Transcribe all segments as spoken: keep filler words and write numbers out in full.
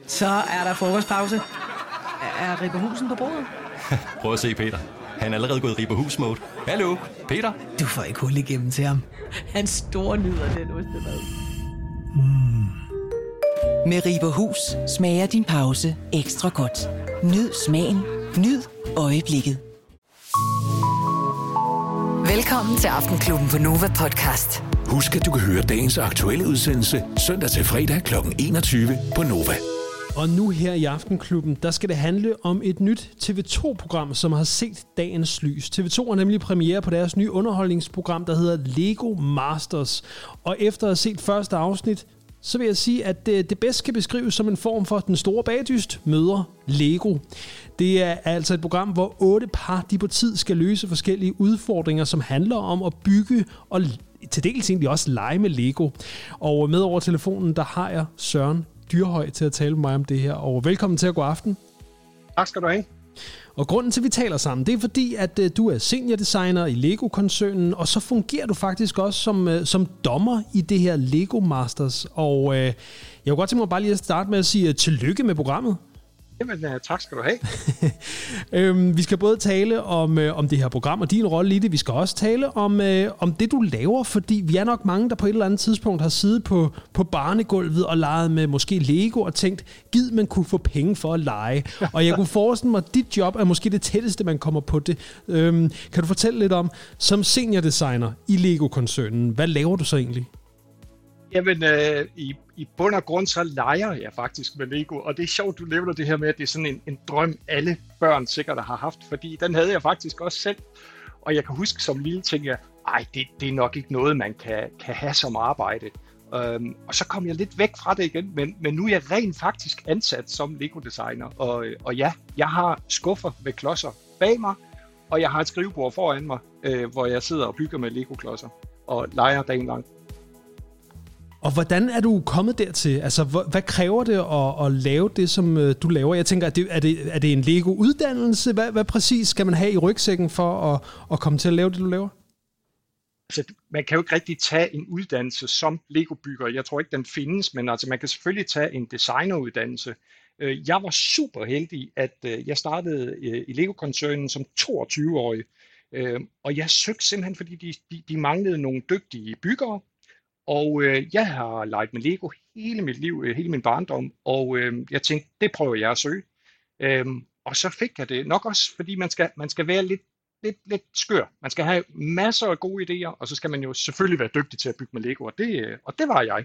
Så er der frokostpause. Er Ripperhusen på bordet? Prøv at se, Peter. Han er allerede gået i Ripperhus-mode. Hallo, Peter? Du får ikke hul igennem til ham. Han store nyder den ostemad. Mm. Med Ripperhus smager din pause ekstra godt. Nyd smagen. Nyd øjeblikket. Velkommen til Aftenklubben på Nova Podcast. Husk, at du kan høre dagens aktuelle udsendelse søndag til fredag klokken enogtyve på Nova. Og nu her i Aftenklubben, der skal det handle om et nyt T V to-program, som har set dagens lys. T V to har nemlig premiere på deres nye underholdningsprogram, der hedder Lego Masters. Og efter at have set første afsnit, så vil jeg sige, at det, det bedst kan beskrives som en form for den store bagdyst møder Lego. Det er altså et program, hvor otte par de på tid skal løse forskellige udfordringer, som handler om at bygge og til dels egentlig også lege med Lego. Og med over telefonen, der har jeg Søren Dyrhøj til at tale med mig om det her. Og velkommen til at gå aften. Tak skal du have. Og grunden til, at vi taler sammen, det er fordi, at uh, du er seniordesigner i Lego-koncernen, og så fungerer du faktisk også som, uh, som dommer i det her Lego Masters. Og uh, jeg kunne godt tænke mig bare lige at starte med at sige uh, tillykke med programmet. Jamen, uh, tak skal du have. øhm, vi skal både tale om, øh, om det her program og din rolle i det. Vi skal også tale om, øh, om det, du laver, fordi vi er nok mange, der på et eller andet tidspunkt har siddet på, på barnegulvet og leget med måske Lego og tænkt, gid man kunne få penge for at lege. Og jeg kunne forestille mig, at dit job er måske det tætteste, man kommer på det. Øhm, kan du fortælle lidt om, som seniordesigner i Lego-koncernen, hvad laver du så egentlig? Jamen, øh, i, i bund og grund, så leger jeg faktisk med Lego, og det er sjovt, du nævner det her med, at det er sådan en, en drøm, alle børn sikkert har haft, fordi den havde jeg faktisk også selv, og jeg kan huske som lille ting, jeg, ej, det, det er nok ikke noget, man kan, kan have som arbejde, øhm, og så kom jeg lidt væk fra det igen, men, men nu er jeg rent faktisk ansat som Lego-designer, og, og ja, jeg har skuffer med klodser bag mig, og jeg har et skrivebord foran mig, øh, hvor jeg sidder og bygger med Lego-klodser, og leger dagen lang. Og hvordan er du kommet dertil? Altså, hvad kræver det at, at lave det, som du laver? Jeg tænker, er det, er det, er det en Lego-uddannelse? Hvad, hvad præcis skal man have i rygsækken for at, at komme til at lave det, du laver? Altså, man kan jo ikke rigtig tage en uddannelse som Lego-bygger. Jeg tror ikke, den findes, men altså, man kan selvfølgelig tage en designeruddannelse. Jeg var super heldig, at jeg startede i Lego-koncernen som toogtyve-årig. Og jeg søgte simpelthen, fordi de, de, de manglede nogle dygtige byggere. Og øh, jeg har leget med Lego hele mit liv, øh, hele min barndom, og øh, jeg tænkte, det prøver jeg at søge. Øhm, og så fik jeg det nok også, fordi man skal, man skal være lidt, lidt, lidt skør. Man skal have masser af gode idéer, og så skal man jo selvfølgelig være dygtig til at bygge med Lego, og det, øh, og det var jeg.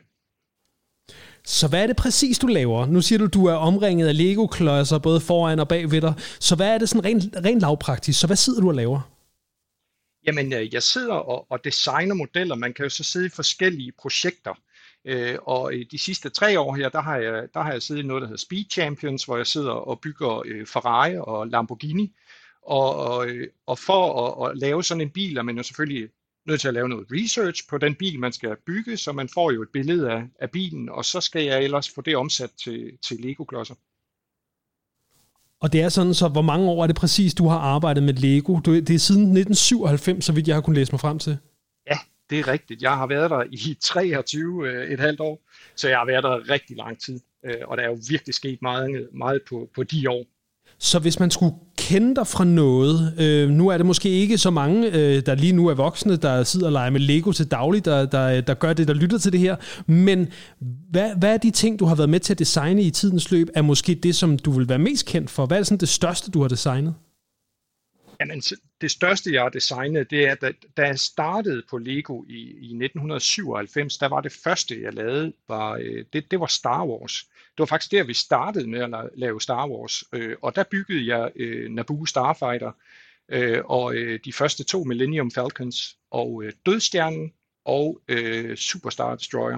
Så hvad er det præcis, du laver? Nu siger du, du er omringet af Lego-klodser, både foran og bag ved dig. Så hvad er det sådan rent, rent lavpraktisk? Så hvad sidder du og laver? Jamen, jeg sidder og, og designer modeller. Man kan jo så sidde i forskellige projekter. Øh, og de sidste tre år her, der har, jeg, der har jeg siddet i noget, der hedder Speed Champions, hvor jeg sidder og bygger øh, Ferrari og Lamborghini. Og, og, og for at, at lave sådan en bil, er man jo selvfølgelig nødt til at lave noget research på den bil, man skal bygge, så man får jo et billede af, af bilen, og så skal jeg ellers få det omsat til, til Lego-klodser. Og det er sådan, så hvor mange år er det præcis, du har arbejdet med Lego? Det er siden nitten syvoghalvfems, så vidt jeg har kunnet læse mig frem til. Ja, det er rigtigt. Jeg har været der i treogtyve et halvt år, så jeg har været der rigtig lang tid. Og der er jo virkelig sket meget, meget på, på de år. Så hvis man skulle kende dig fra noget, øh, nu er det måske ikke så mange, øh, der lige nu er voksne, der sidder og leger med Lego til daglig, der, der, der gør det, der lytter til det her, men hvad, hvad er de ting, du har været med til at designe i tidens løb, er måske det, som du vil være mest kendt for? Hvad er sådan det største, du har designet? Jamen, det største, jeg har designet, det er, da, da jeg startede på Lego i, i nitten syvoghalvfems, der var det første, jeg lavede, var, det, det var Star Wars. Det var faktisk der, vi startede med at lave Star Wars, øh, og der byggede jeg øh, Naboo Starfighter, øh, og øh, de første to Millennium Falcons, og øh, Dødstjernen, og øh, Superstar Destroyer.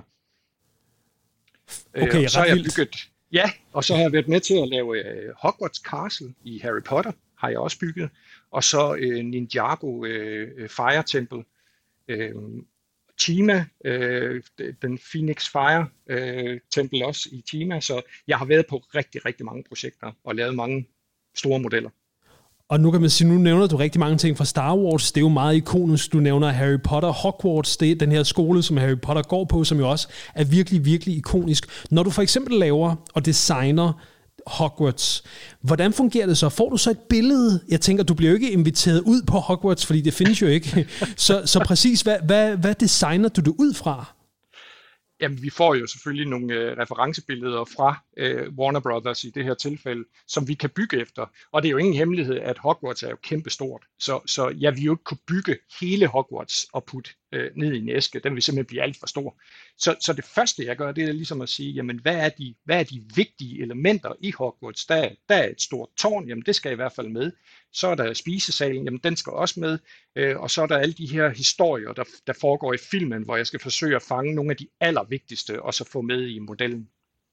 Okay, øh, og så har jeg vildt. bygget, ja, og så har jeg været med til at lave øh, Hogwarts Castle i Harry Potter, har jeg også bygget, og så øh, Ninjago øh, Fire Temple, øh, Chima, øh, den Phoenix Fire øh, Temple også i Chima, så jeg har været på rigtig, rigtig mange projekter og lavet mange store modeller. Og nu kan man sige, nu nævner du rigtig mange ting fra Star Wars. Det er jo meget ikonisk. Du nævner Harry Potter, Hogwarts, det er den her skole, som Harry Potter går på, som jo også er virkelig, virkelig ikonisk. Når du for eksempel laver og designer Hogwarts, hvordan fungerer det så? Får du så et billede? Jeg tænker, du bliver jo ikke inviteret ud på Hogwarts, fordi det findes jo ikke. Så, så præcis, hvad, hvad, hvad designer du det ud fra? Jamen, vi får jo selvfølgelig nogle øh, referencebilleder fra øh, Warner Brothers i det her tilfælde, som vi kan bygge efter. Og det er jo ingen hemmelighed, at Hogwarts er jo kæmpestort. Så, så jeg vil jo ikke kunne bygge hele Hogwarts og putte øh, ned i en æske. Den vil simpelthen blive alt for stor. Så, så det første, jeg gør, det er ligesom at sige, jamen, hvad er de, hvad er de vigtige elementer i Hogwarts? Der, der er et stort tårn, jamen det skal i hvert fald med. Så er der spisesalen, jamen den skal også med. Øh, og så er der alle de her historier, der, der foregår i filmen, hvor jeg skal forsøge at fange nogle af de allervigtigste, og så få med i modellen.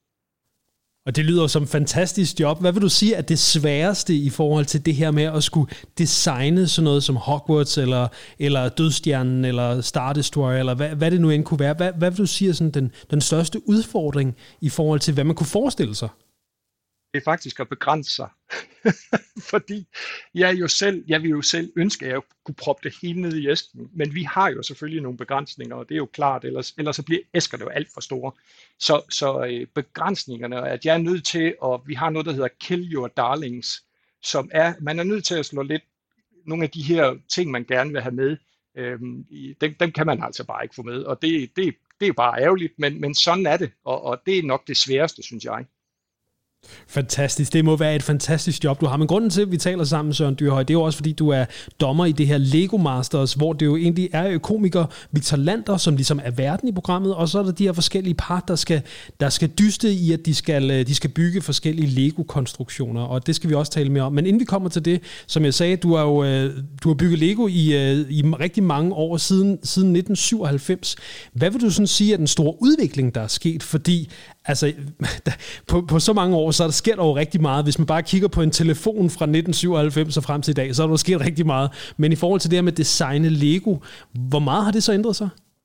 Og det lyder som et fantastisk job. Hvad vil du sige er det sværeste i forhold til det her med at skulle designe sådan noget som Hogwarts, eller, eller Dødstjernen, eller Star Destroyer, eller hvad, hvad det nu end kunne være? Hvad, hvad vil du sige er sådan den, den største udfordring i forhold til, hvad man kunne forestille sig? Det er faktisk at begrænse sig. Fordi jeg, jo selv, jeg vil jo selv ønske, at jeg kunne proppe det hele ned i æsken. Men vi har jo selvfølgelig nogle begrænsninger, og det er jo klart, ellers, ellers så bliver æskerne jo alt for store. Så, så øh, begrænsningerne er, at jeg er nødt til, og vi har noget, der hedder Kill Your Darlings, som er, man er nødt til at slå lidt nogle af de her ting, man gerne vil have med. Øhm, dem, dem kan man altså bare ikke få med, og det, det, det er bare ærgerligt, men, men sådan er det, og, og det er nok det sværeste, synes jeg. Fantastisk. Det må være et fantastisk job, du har. Men grunden til, at vi taler sammen, Søren Dyrhøj, det er jo også, fordi du er dommer i det her Lego Masters, hvor det jo egentlig er komiker Victor Lander, som ligesom er verden i programmet, og så er der de her forskellige par, der skal, der skal dyste i, at de skal, de skal bygge forskellige Lego-konstruktioner, og det skal vi også tale mere om. Men inden vi kommer til det, som jeg sagde, du har jo du har bygget Lego i, i rigtig mange år, siden, siden nitten syvoghalvfems. Hvad vil du sådan sige er den store udvikling, der er sket? Fordi altså, på, på så mange år, så der sker der jo rigtig meget. Hvis man bare kigger på en telefon fra nitten syvoghalvfems og frem til i dag, så er der sket rigtig meget. Men i forhold til det her med designe Lego, hvor meget har det så ændret sig?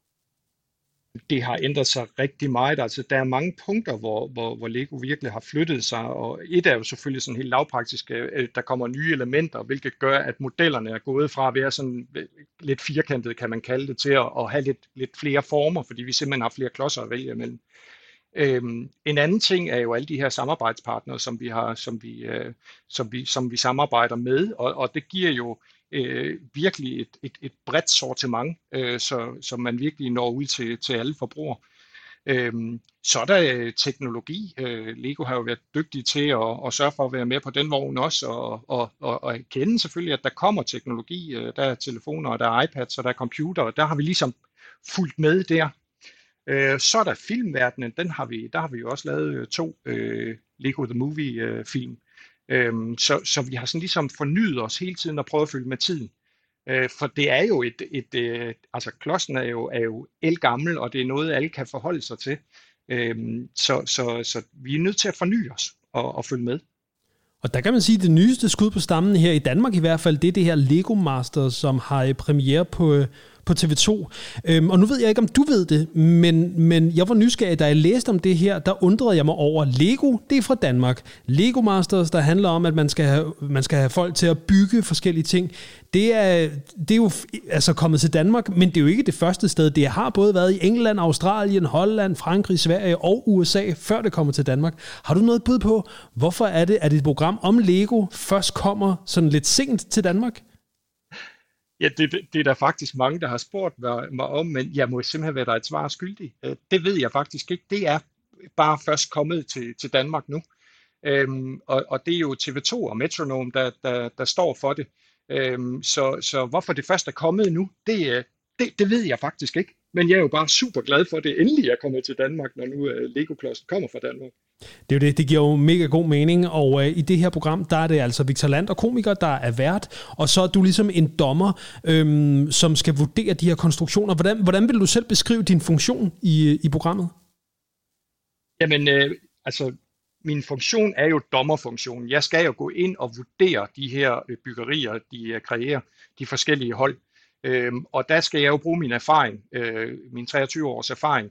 Det har ændret sig rigtig meget. Altså, der er mange punkter, hvor, hvor, hvor Lego virkelig har flyttet sig, og et er jo selvfølgelig sådan helt lavpraktisk, der kommer nye elementer, hvilket gør, at modellerne er gået fra at være sådan lidt firkantet, kan man kalde det, til at, at have lidt, lidt flere former, fordi vi simpelthen har flere klodser at vælge imellem. Øhm, en anden ting er jo alle de her samarbejdspartnere, som vi har, som vi, øh, som vi, som vi samarbejder med, og, og det giver jo øh, virkelig et, et, et bredt sortiment, øh, så, så man virkelig når ud til, til alle forbrugere. Øhm, så er der teknologi. Øh, Lego har jo været dygtige til at, at sørge for at være med på den vogn også, og, og, og, og kende selvfølgelig, at der kommer teknologi. Øh, der er telefoner, og der er iPads, og der er computer, og der har vi ligesom fulgt med der. Så er der filmverdenen, den har vi, der har vi jo også lavet to øh, Lego The Movie øh, film. Øhm, så, så vi har sådan ligesom fornyet os hele tiden og prøvet at følge med tiden. Øh, for det er jo et, et øh, altså klodsen er jo, er jo ældgammel, og det er noget, alle kan forholde sig til. Øhm, så, så, så vi er nødt til at forny os og, og følge med. Og der kan man sige, at det nyeste skud på stammen her i Danmark i hvert fald, det er det her Lego Masters, som har premiere på, på T V to. Øhm, og nu ved jeg ikke, om du ved det, men, men jeg var nysgerrig, da jeg læste om det her, der undrede jeg mig over Lego, det er fra Danmark. Lego Masters, der handler om, at man skal have, man skal have folk til at bygge forskellige ting. Det er, det er jo altså kommet til Danmark, men det er jo ikke det første sted. Det har både været i England, Australien, Holland, Frankrig, Sverige og U S A, før det kommer til Danmark. Har du noget bud på, hvorfor er det, at et program om Lego først kommer sådan lidt sent til Danmark? Ja, det, det er der faktisk mange, der har spurgt mig om, men jeg må simpelthen være der et svar skyldig. Det ved jeg faktisk ikke. Det er bare først kommet til, til Danmark nu. Øhm, og, og det er jo T V to og Metronome, der, der, der står for det. Øhm, så, så hvorfor det først er kommet nu, det, det, det ved jeg faktisk ikke. Men jeg er jo bare super glad for, at det endelig er kommet til Danmark, når nu uh, Lego-klodsen kommer fra Danmark. Det er jo det, det giver jo mega god mening, og uh, i det her program, der er det altså Victor Lander, komiker, der er vært, og så er du ligesom en dommer, øhm, som skal vurdere de her konstruktioner. Hvordan, hvordan vil du selv beskrive din funktion i, i programmet? Jamen, øh, altså, min funktion er jo dommerfunktionen. Jeg skal jo gå ind og vurdere de her byggerier, de uh, kreerer, de forskellige hold. Øhm, og der skal jeg jo bruge min erfaring, øh, min treogtyve års erfaring,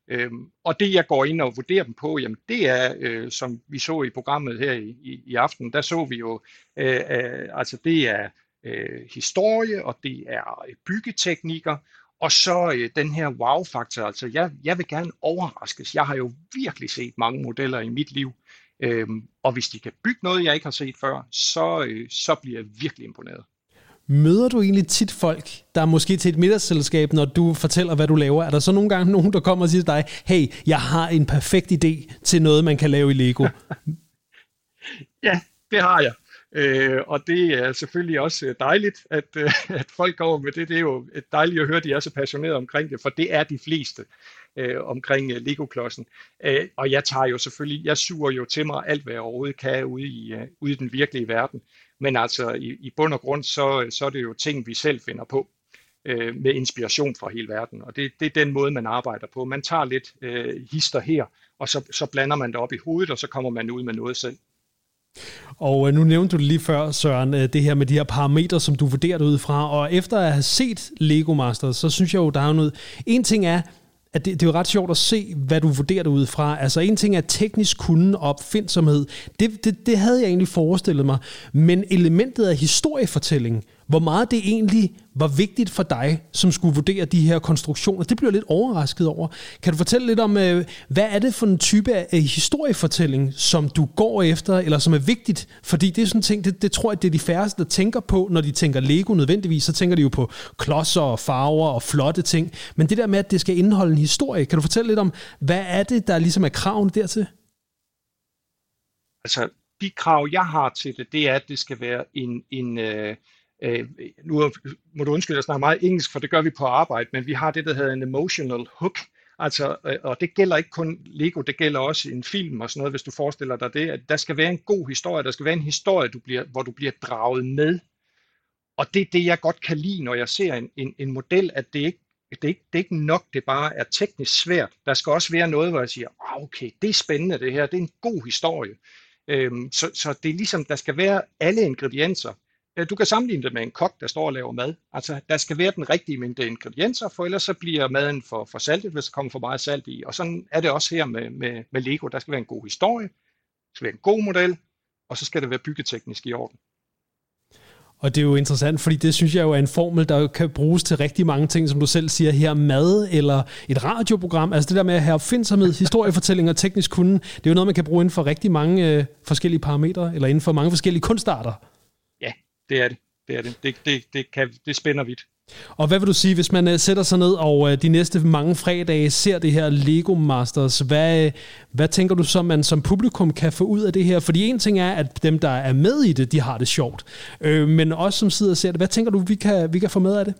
Øhm, og det, jeg går ind og vurderer dem på, jamen det er, øh, som vi så i programmet her i, i, i aften, der så vi jo, øh, øh, altså det er øh, historie, og det er byggeteknikker, og så øh, den her wow-faktor. Altså jeg, jeg vil gerne overraskes. Jeg har jo virkelig set mange modeller i mit liv, øhm, og hvis de kan bygge noget, jeg ikke har set før, så, øh, så bliver jeg virkelig imponeret. Møder du egentlig tit folk, der er måske til et middagsselskab, når du fortæller, hvad du laver? Er der så nogle gange nogen, der kommer og siger til dig, hey, jeg har en perfekt idé til noget, man kan lave i Lego? Ja, det har jeg. Øh, og det er selvfølgelig også dejligt, at, øh, at folk går med det. Det er jo dejligt at høre, at de er så passionerede omkring det, for det er de fleste øh, omkring øh, Lego-klodsen. Øh, og jeg tager jo selvfølgelig, jeg suger jo til mig alt, hvad jeg overhovedet kan ude i, uh, ude i den virkelige verden. Men altså i, i bund og grund, så, så er det jo ting, vi selv finder på øh, med inspiration fra hele verden. Og det, det er den måde, man arbejder på. Man tager lidt øh, hister her, og så, så blander man det op i hovedet, og så kommer man ud med noget selv. Og nu nævnte du det lige før, Søren, det her med de her parametre, som du vurderer det ud fra. Og efter at have set Lego Masters, så synes jeg jo, der er noget. En ting er, at det, det er jo ret sjovt at se, hvad du vurderer det ud fra. Altså en ting er teknisk kunde og opfindsomhed. Det, det, det havde jeg egentlig forestillet mig. Men elementet af historiefortælling, hvor meget det egentlig var vigtigt for dig, som skulle vurdere de her konstruktioner, det bliver jeg lidt overrasket over. Kan du fortælle lidt om, hvad er det for en type af historiefortælling, som du går efter, eller som er vigtigt? Fordi det er sådan en ting, det, det tror jeg, det er de færreste, der tænker på, når de tænker Lego nødvendigvis, så tænker de jo på klodser og farver og flotte ting. Men det der med, at det skal indeholde en historie, kan du fortælle lidt om, hvad er det, der ligesom er kravene dertil? Altså, de krav, jeg har til det, det er, at det skal være en... en øh Uh, nu må du undskylde, at jeg snakker meget engelsk, for det gør vi på arbejde, men vi har det, der hedder en emotional hook, altså, uh, og det gælder ikke kun Lego, det gælder også en film og sådan noget, hvis du forestiller dig det, at der skal være en god historie, der skal være en historie, du bliver, hvor du bliver draget med, og det er det, jeg godt kan lide, når jeg ser en, en, en model, at det ikke, det, er ikke, det er ikke nok, det bare er teknisk svært, der skal også være noget, hvor jeg siger, oh, okay, det er spændende det her, det er en god historie, um, så, så det er ligesom, der skal være alle ingredienser. Du kan sammenligne det med en kok, der står og laver mad. Altså, der skal være den rigtige mængde ingredienser, for ellers så bliver maden for, for saltet, hvis der kommer for meget salt i. Og sådan er det også her med, med, med Lego. Der skal være en god historie, der skal være en god model, og så skal det være byggeteknisk i orden. Og det er jo interessant, fordi det synes jeg jo er en formel, der kan bruges til rigtig mange ting, som du selv siger her, mad eller et radioprogram. Altså det der med at have opfindsomhed, historiefortælling og teknisk kunde, det er jo noget, man kan bruge inden for rigtig mange øh, forskellige parametre, eller inden for mange forskellige kunstarter. Ja, det er det. Det er det. Det, det, det, kan, det spænder vidt. Og hvad vil du sige, hvis man uh, sætter sig ned og uh, de næste mange fredage ser det her Lego Masters, hvad, hvad tænker du så, man som publikum kan få ud af det her? Fordi en ting er, at dem, der er med i det, de har det sjovt. Øh, men også som sidder og ser det, hvad tænker du, vi kan, vi kan få med af det?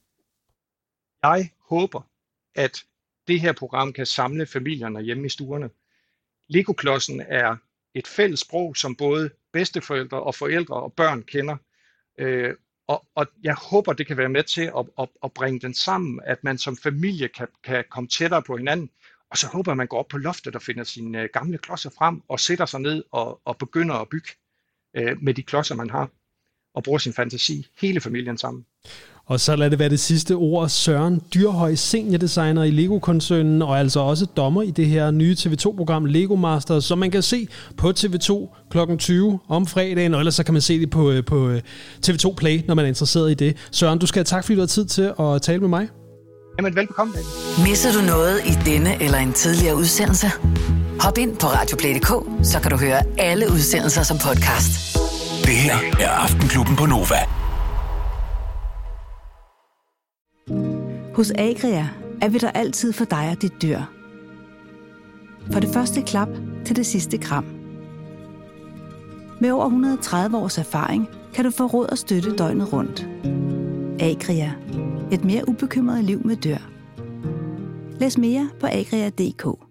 Jeg håber, at det her program kan samle familierne hjemme i stuerne. Lego-klodsen er et fælles sprog, som både bedsteforældre og forældre og børn kender. Øh, og, og jeg håber, det kan være med til at, at, at bringe den sammen, at man som familie kan, kan komme tættere på hinanden. Og så håber jeg, at man går op på loftet og finder sine uh, gamle klodser frem og sætter sig ned og, og begynder at bygge uh, med de klodser, man har. Og bruger sin fantasi, hele familien sammen. Og så lad det være det sidste ord. Søren Dyrhøj, seniordesigner i Lego-koncernen, og altså også dommer i det her nye T V to-program Lego Masters, som man kan se på T V to klokken tyve om fredagen, og ellers så kan man se det på, på T V to Play, når man er interesseret i det. Søren, du skal have tak, fordi du har tid til at tale med mig. Jamen, velbekomme. Misser du noget i denne eller en tidligere udsendelse? Hop ind på radioplay punktum d k, så kan du høre alle udsendelser som podcast. Det her er Aftenklubben på Nova. Hos Agria er vi der altid for dig og dit dyr. For det første klap til det sidste kram. Med over et hundrede og tredive års erfaring kan du få råd og støtte døgnet rundt. Agria. Et mere ubekymret liv med dyr. Læs mere på agria punktum d k.